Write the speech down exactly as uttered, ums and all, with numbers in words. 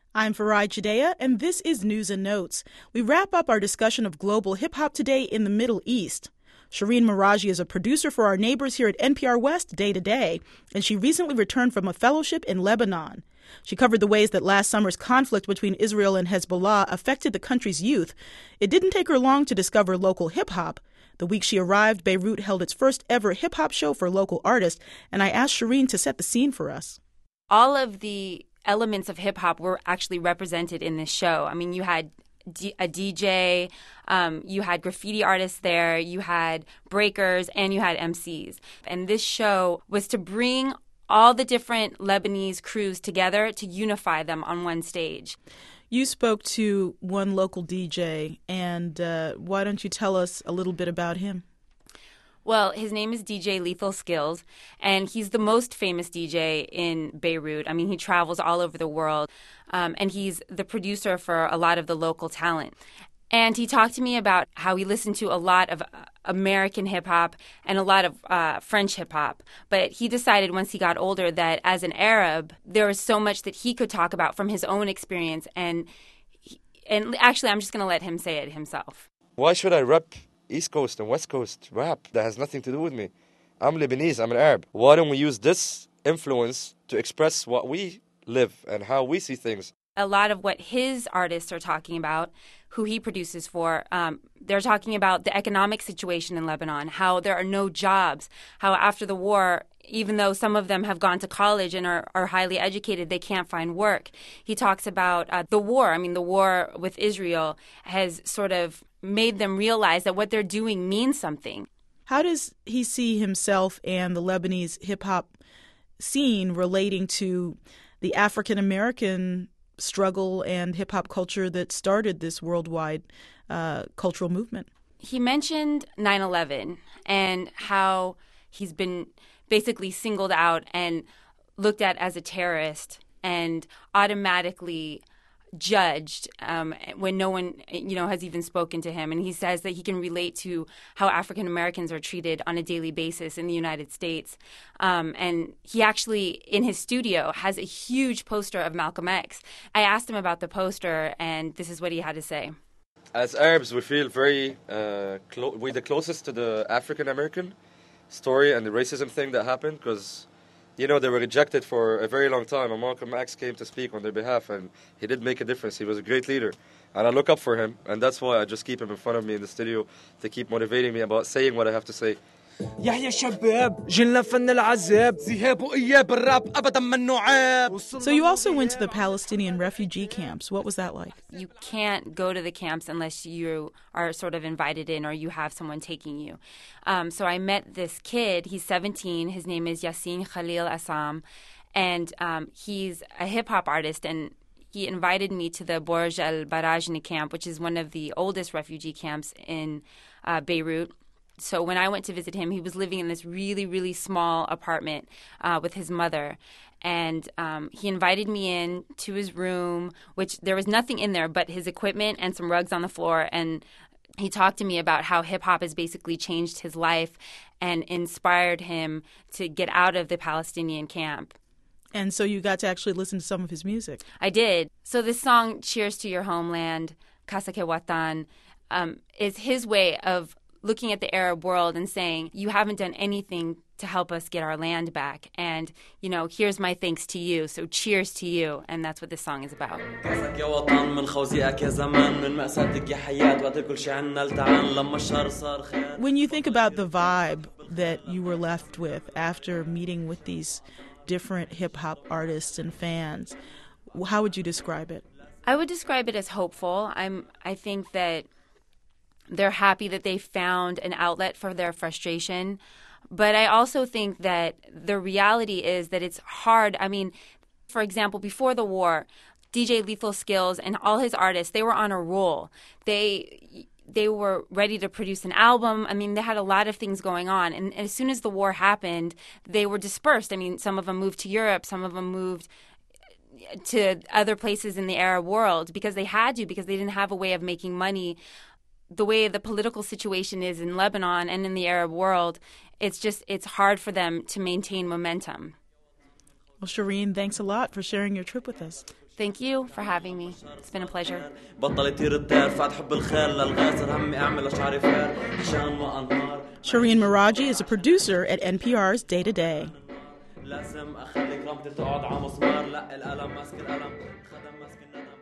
I'm Farai Chideya, and this is News and Notes. We wrap up our discussion of global hip-hop today in the Middle East. Shireen Meraji is a producer for our neighbors here at N P R West Day to Day, and she recently returned from a fellowship in Lebanon. She covered the ways that last summer's conflict between Israel and Hezbollah affected the country's youth. It didn't take her long to discover local hip-hop. The week she arrived, Beirut held its first ever hip-hop show for local artists, and I asked Shireen to set the scene for us. All of the elements of hip-hop were actually represented in this show. I mean, you had D- a D J, um, you had graffiti artists there, you had breakers, and you had M Cs. And this show was to bring all the different Lebanese crews together to unify them on one stage. You spoke to one local D J, and uh, why don't you tell us a little bit about him? Well, his name is D J Lethal Skills, and he's the most famous D J in Beirut. I mean, he travels all over the world, um, and he's the producer for a lot of the local talent. And he talked to me about how he listened to a lot of American hip-hop and a lot of uh, French hip-hop. But he decided once he got older that as an Arab, there was so much that he could talk about from his own experience. And, he, and actually, I'm just going to let him say it himself. Why should I rep East Coast and West Coast rap? That has nothing to do with me. I'm Lebanese, I'm an Arab. Why don't we use this influence to express what we live and how we see things? A lot of what his artists are talking about, who he produces for, um, they're talking about the economic situation in Lebanon, how there are no jobs, how after the war, even though some of them have gone to college and are, are highly educated, they can't find work. He talks about uh, the war. I mean, the war with Israel has sort of made them realize that what they're doing means something. How does he see himself and the Lebanese hip-hop scene relating to the African-American struggle and hip-hop culture that started this worldwide uh, cultural movement? He mentioned nine eleven and how he's been basically singled out and looked at as a terrorist and automatically judged um, when no one, you know, has even spoken to him. And he says that he can relate to how African Americans are treated on a daily basis in the United States. Um, and he actually, in his studio, has a huge poster of Malcolm X. I asked him about the poster, and this is what he had to say. As Arabs, we feel very, uh, clo- we're the closest to the African American story and the racism thing that happened, because you know, they were rejected for a very long time, and Malcolm X came to speak on their behalf, and he did make a difference. He was a great leader, and I look up for him, and that's why I just keep him in front of me in the studio to keep motivating me about saying what I have to say. يحيى شباب جيلنا فن العذاب ذهاب وإياب الراب أبدا منه عيب. So you also went to the Palestinian refugee camps. What was that like? You can't go to the camps unless you are sort of invited in or you have someone taking you. Um, so I met this kid. He's seventeen. His name is Yassin Khalil Assam, and um, he's a hip-hop artist, and he invited me to the Borj al-Barajni camp, which is one of the oldest refugee camps in uh, Beirut. So when I went to visit him, he was living in this really, really small apartment uh, with his mother. And um, he invited me in to his room, which there was nothing in there but his equipment and some rugs on the floor. And he talked to me about how hip-hop has basically changed his life and inspired him to get out of the Palestinian camp. And so you got to actually listen to some of his music. I did. So this song, Cheers to Your Homeland, Casa Que Watan, um, is his way of looking at the Arab world and saying, you haven't done anything to help us get our land back. And, you know, here's my thanks to you. So cheers to you. And that's what this song is about. When you think about the vibe that you were left with after meeting with these different hip-hop artists and fans, how would you describe it? I would describe it as hopeful. I'm, I think that they're happy that they found an outlet for their frustration. But I also think that the reality is that it's hard. I mean, for example, before the war, D J Lethal Skills and all his artists, they were on a roll. They they were ready to produce an album. I mean, they had a lot of things going on. And as soon as the war happened, they were dispersed. I mean, some of them moved to Europe. Some of them moved to other places in the Arab world because they had to, because they didn't have a way of making money. The way the political situation is in Lebanon and in the Arab world, it's just, it's hard for them to maintain momentum. Well, Shireen, thanks a lot for sharing your trip with us. Thank you for having me. It's been a pleasure. Shireen Meraji is a producer at N P R's Day to Day. لازم اخلي كرامتي تقعد على مسمار لا القلم ماسك القلم خدم ماسك الندم